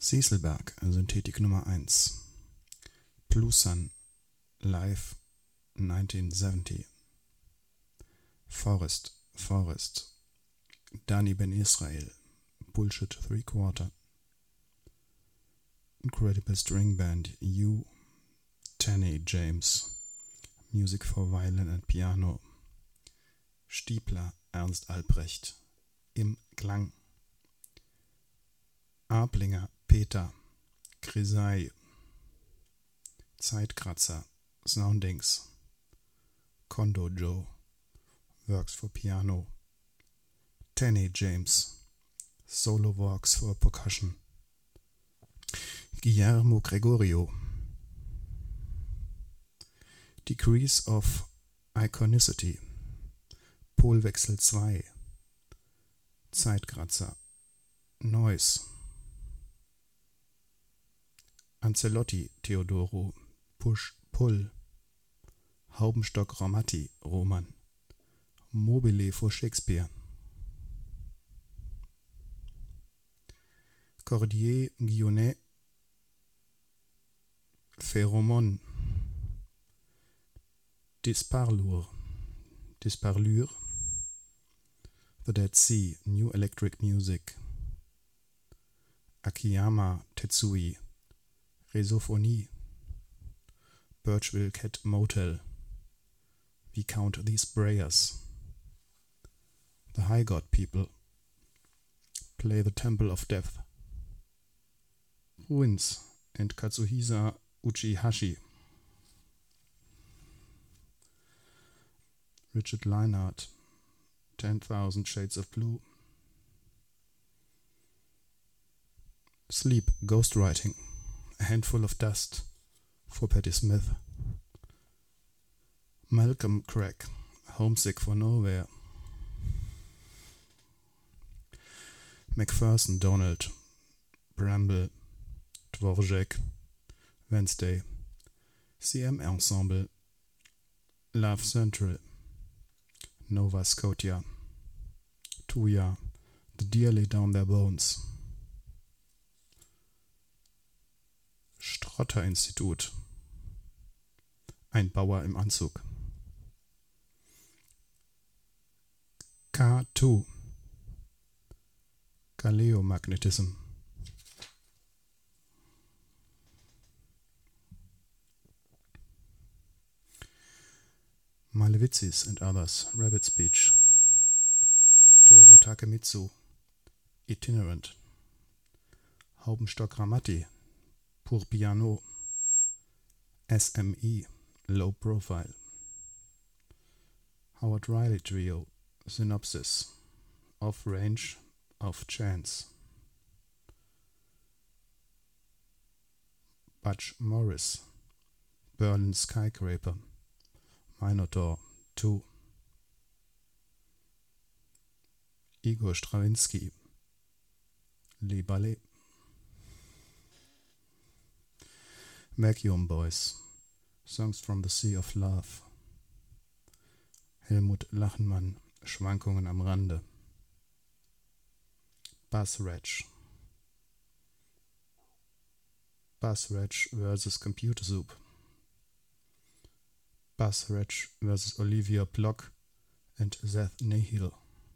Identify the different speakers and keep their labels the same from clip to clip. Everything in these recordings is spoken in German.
Speaker 1: Sieselberg, Synthetik Nummer 1. Plusan, Live 1970. Forest, Dani Ben Israel, Bullshit 3/4. Incredible String Band, You, Tanny James, Music for Violin and Piano. Stiepler, Ernst Albrecht, Im Klang. Ablinger, Peter, Grisei, Zeitkratzer, Soundings, Kondo Joe, Works for Piano, Tanny James, Solo Works for Percussion, Guillermo Gregorio, Decrease of Iconicity, Polwechsel 2, Zeitkratzer, Noise, Ancelotti, Theodoro, Push, Pull, Haubenstock, Ramatti, Roman, Mobile for Shakespeare, Cordier, Guionnet, Pheromone, Disparlure, The Dead Sea, New Electric Music, Akiyama, Tetsui, Resophonie, Birchville Cat Motel, We Count These Prayers, The High God People, Play the Temple of Death, Ruins and Katsuhisa Uchihashi, Richard Leinhardt, 10,000 Shades of Blue, Sleep, Ghostwriting, A Handful of Dust for Patti Smith, Malcolm Craig, Homesick for Nowhere, Macpherson, Donald, Bramble, Dvorak, Wednesday, CM Ensemble, Love Central, Nova Scotia, Tuya, The Deer Lay Down Their Bones, Strotter-Institut, Ein Bauer im Anzug, K2, Galeomagnetism, Malevicis and Others, Rabbit Speech, Toru Takemitsu, Itinerant, Haubenstock Ramatti, Pour Piano, SME, Low Profile, Howard Riley Trio, Synopsis, Off Range, Off Chance, Butch Morris, Berlin Skyscraper, Minotaur 2, Igor Stravinsky, Les Ballets, Vacuum Boys, Songs from the Sea of Love, Helmut Lachenmann, Schwankungen am Rande, Buzz Ratch vs. Computer Soup, Buzz Ratch vs. Olivia Block and Seth Nihil.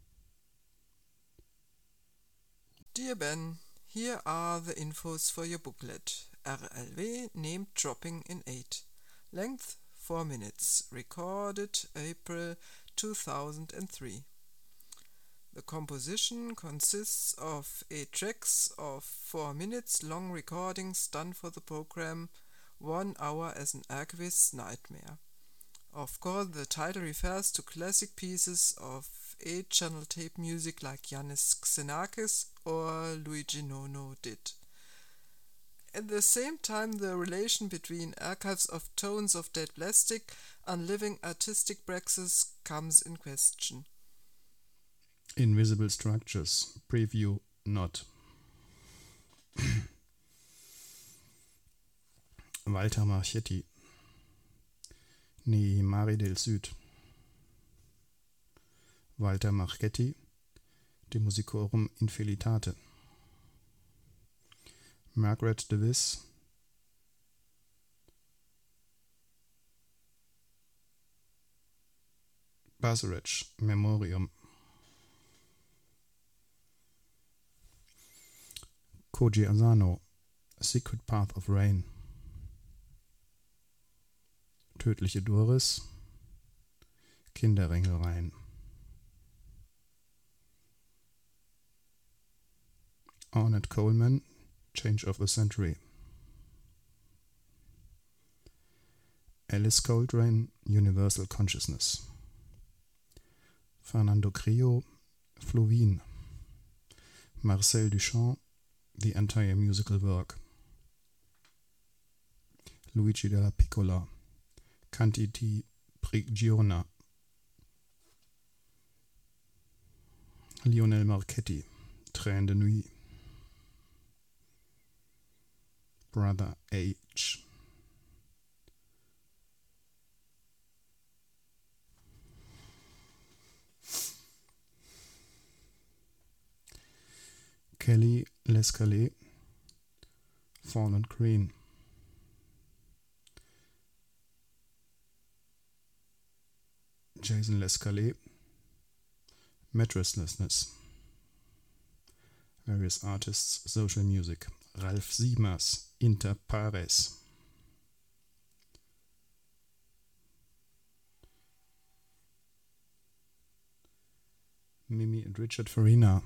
Speaker 2: Dear Ben, here are the infos for your booklet. RLW named dropping in 8. Length 4 minutes. Recorded April 2003. The composition consists of 8 tracks of 4 minutes long recordings done for the program 1 hour as an Archivist's Nightmare. Of course, the title refers to classic pieces of 8-channel tape music like Yannis Xenakis or Luigi Nono did. At the same time, the relation between archives of tones of dead plastic and living artistic praxis comes in question.
Speaker 1: Invisible Structures, Preview Not. Walter Marchetti, Nei Mari del Sud. Walter Marchetti, De Musicorum Infelitate. Margaret DeVis, Buzzardge Memoriam, Koji Asano, A Secret Path of Rain, Tödliche Doris, Kinderringelreihen, Ornette Coleman, Change of the Century, Alice Coltrane, Universal Consciousness, Fernando Criollo, Flovin, Marcel Duchamp, The Entire Musical Work, Luigi della Piccola, Canti di Prigiona, Lionel Marchetti, Tränen de Nuit, Brother H. Kelly Lescalé, Fallen Green, Jason Lescalé, Mattresslessness, various artists, social music, Ralph Siemers, Inter Pares, Mimi and Richard Farina,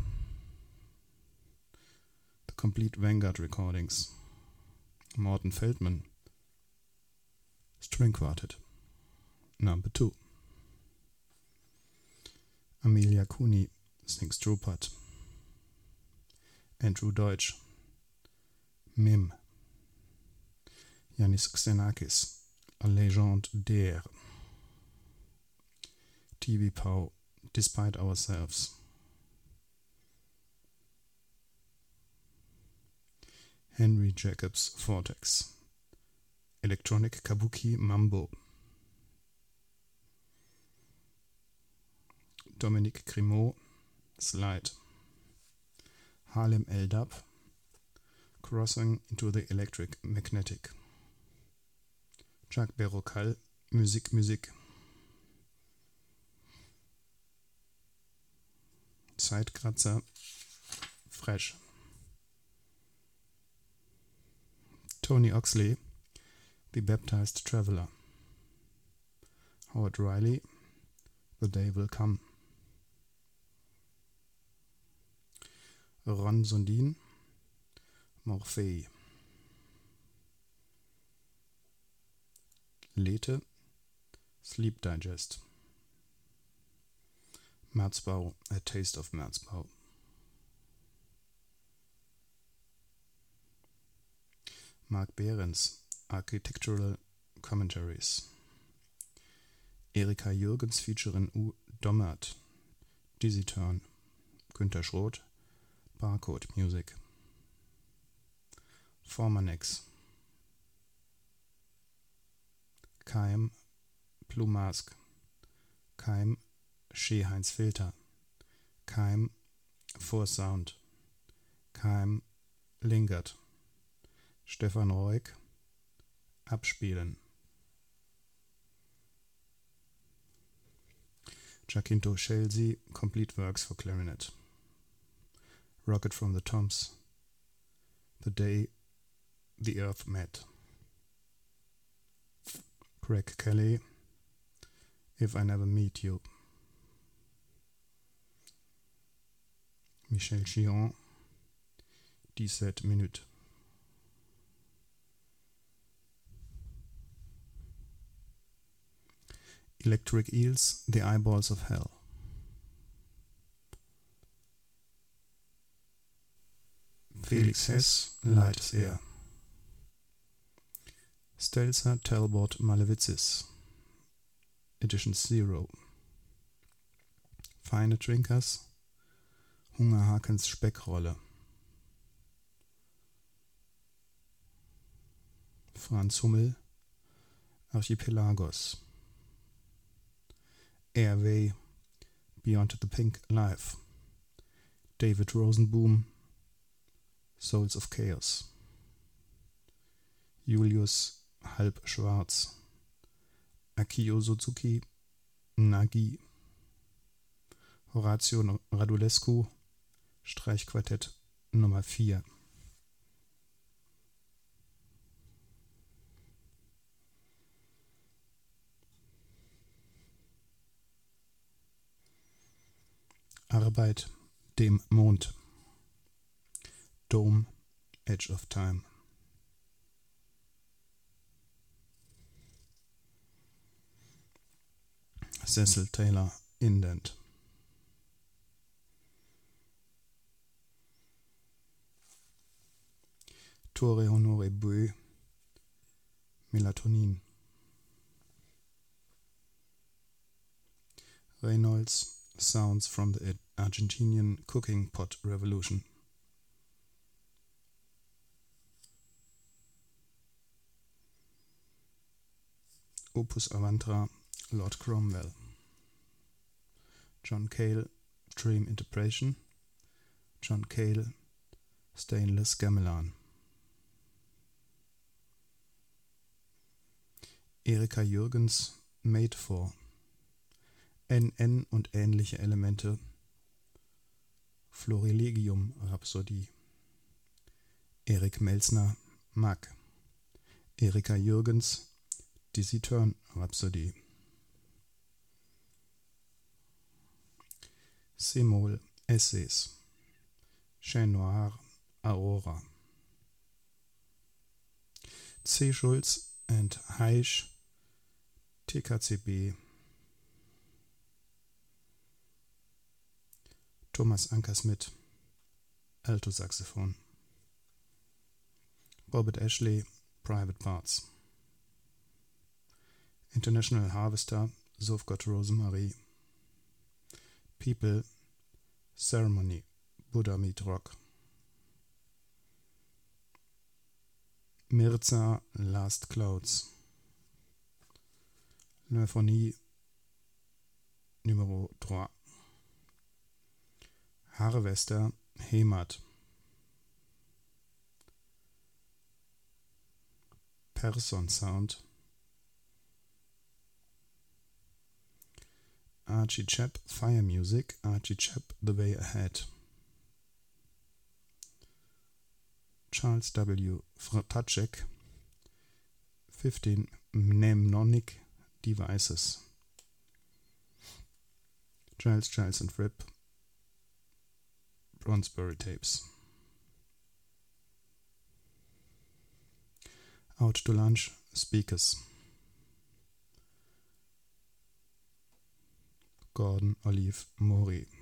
Speaker 1: The Complete Vanguard Recordings, Morten Feldman, String Quartet, Number 2, Amelia Cooney sings Drupat, Andrew Deutsch, Mim, Yannis Xenakis, A Legende d'Air, TV Pow, Despite Ourselves, Henry Jacobs Vortex, Electronic Kabuki Mambo, Dominique Grimaud, Slide, Harlem L-Dub, Crossing into the Electric Magnetic, Jacques Berrocal, Musik, Zeitkratzer, Fresh, Tony Oxley, The Baptized Traveler, Howard Riley, The Day Will Come, Ron Sundin, Morphei, Lethe, Sleep Digest, Märzbau, A Taste of Märzbau, Mark Behrens, Architectural Commentaries, Erika Jürgens featuring U. Dommert, Dizzy Turn, Günter Schroth, Barcode Music, Formanex, Keim, Blue Mask, Keim, Heinz Filter, Keim, For Sound, Keim, Lingert, Stefan Reuk, Abspielen, Giacinto Scelsi, Complete Works for Clarinet, Rocket from the Toms, The Day the Earth Met, Greg Kelly, If I Never Meet You, Michel Chion, 17 Minutes. Electric Eels, The Eyeballs of Hell, Felix Hess, Light Air, Stelzer Talbot Malevicis, Edition 0, Feine Drinkers, Hungerhakens Speckrolle, Franz Hummel, Archipelagos, Airway, Beyond the Pink Life, David Rosenboom, Souls of Chaos, Julius halb schwarz, Akio Suzuki, Nagi, Horatio Radulescu, Streichquartett Nummer 4. Arbeit dem Mond. Dome, Edge of Time. Cecil Taylor, Indent. Tore Honore Bue, Melatonin. Reynolds, Sounds from the Argentinian Cooking Pot Revolution. Opus Avantra, Lord Cromwell. John Cale, Dream Interpretation. John Cale, Stainless Gamelan. Erika Jürgens, Made for. NN und ähnliche Elemente. Florilegium Rhapsodie. Erik Melzner, Mag. Erika Jürgens, Dizzy Turn Rhapsodie. C-Moll, Essays. Chien Noir, Aurora. C. Schulz and Heisch, TKCB. Thomas Ankersmith, Altosaxophon. Robert Ashley, Private Parts. International Harvester, Sovgot Rosemarie. People, Ceremony, Buddha Meet Rock. Mirza, Last Clouds. Lymphonie Numero 3. Harvester, Hemat. Person Sound. Archie Chap, Fire Music. Archie Chap, The Way Ahead. Charles W. Fratacek, 15 Mnemonic Devices. Giles and Fripp, Bronsbury Tapes. Out to Lunch, Speakers. Gordon Olive Maury.